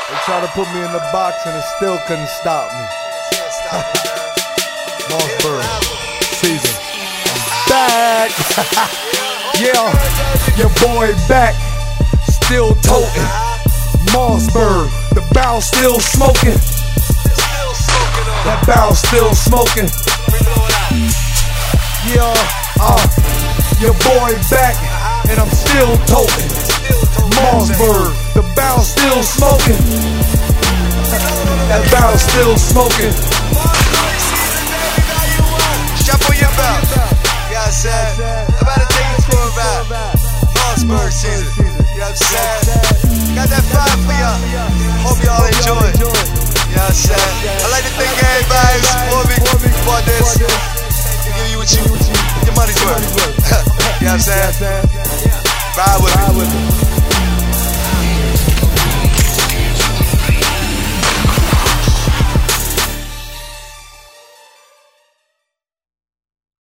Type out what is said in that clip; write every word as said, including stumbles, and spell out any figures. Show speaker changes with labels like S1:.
S1: They tried to put me in the box and it still couldn't stop me. Mossberg, season. I'm back. Yeah, your boy back. Still toting. Mossberg, the barrel still smoking. That barrel still smoking. Yeah, uh, your boy back, and I'm still toting. Mossberg, the barrel still smoking. That barrel still smoking.
S2: Strap on your belt. You know what I'm saying? I'm about to take you for a ride. Mossberg season. You know what I'm saying? Got that fire for y'all. Hope y'all enjoy it. You know what I'm saying? I like to thank everybody who supported me for this. Give you what you, your money's worth. You know what I'm saying? Ride with me.